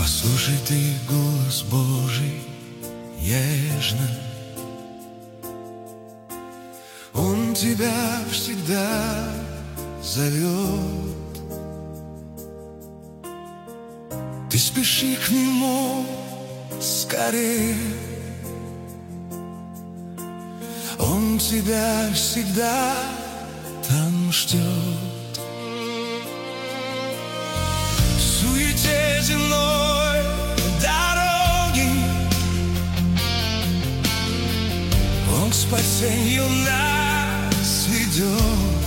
Послушай ты голос Божий нежно. Он тебя всегда зовет. Ты спеши к Нему скорее. Он тебя всегда там ждет. В суете земной дороги Он к спасению нас ведет.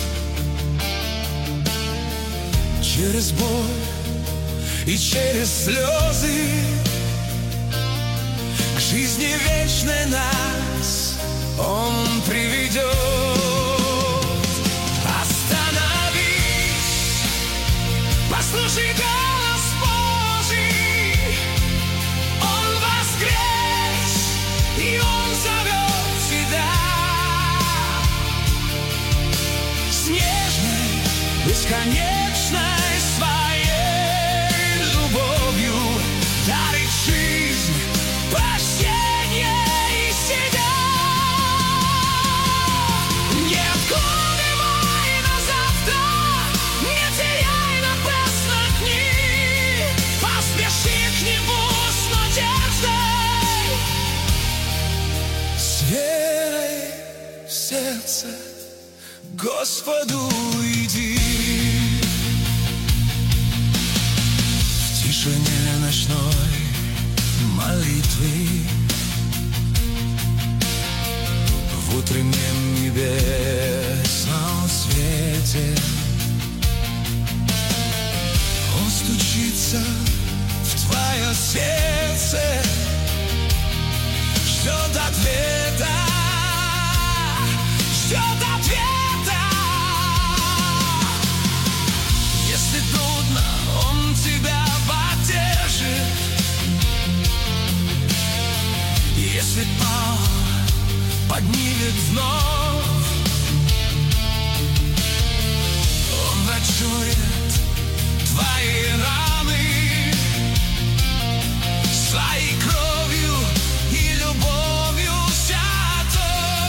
Через боль и через слезы к жизни вечной нас Он приведет. Остановись, послушай голос Божий. Он воскрес, и Он зовет тебя. С нежной, бесконечной своей любовью дарит жизнь, прощение и себя. Не откладывай на завтра, не теряй напрасно дни. Поспеши к Нему с надеждой, с верой в сердце к Господу иди. В тишине ночной молитвы, в утреннем небесном свете Он стучится в твое сердце, ждет ответа, ждет ответа. Если трудно, Он тебя поддержит. Если пал, поднимет вновь. Он врачует твои раны своей кровью и любовью святой.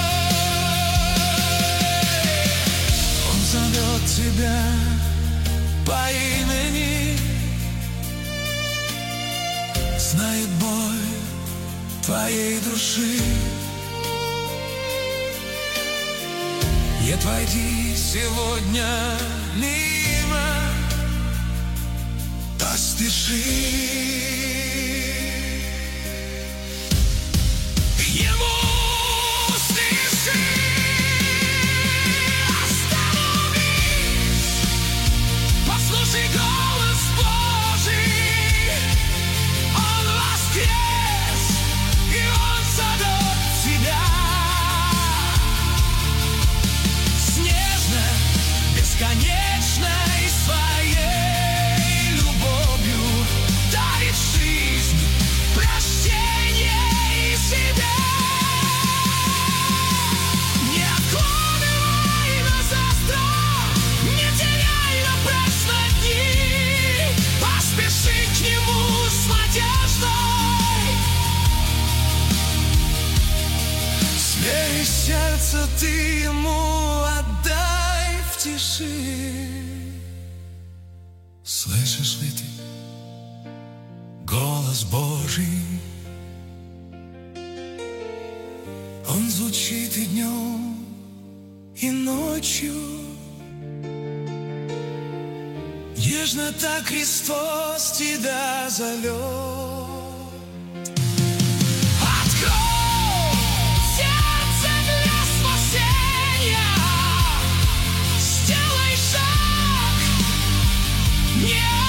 Он зовет тебя по имени, знает боль твоей души. Нет, войди сегодня мимо, поспеши к Нему, спеши. Остановись, послушай голос Божий. Он воскрес, и Он зовет тебя. Бесконечной своей любовью дарит жизнь, прощение и себя. Не откладывай на завтра, не теряй напрасно дни. Поспеши к Нему с надеждой, с верой в сердце ты Ему отдай в тиши. Слышишь ли ты голос Божий? Он звучит и днем, и ночью. Нежно так Христос тебя зовет. Yeah!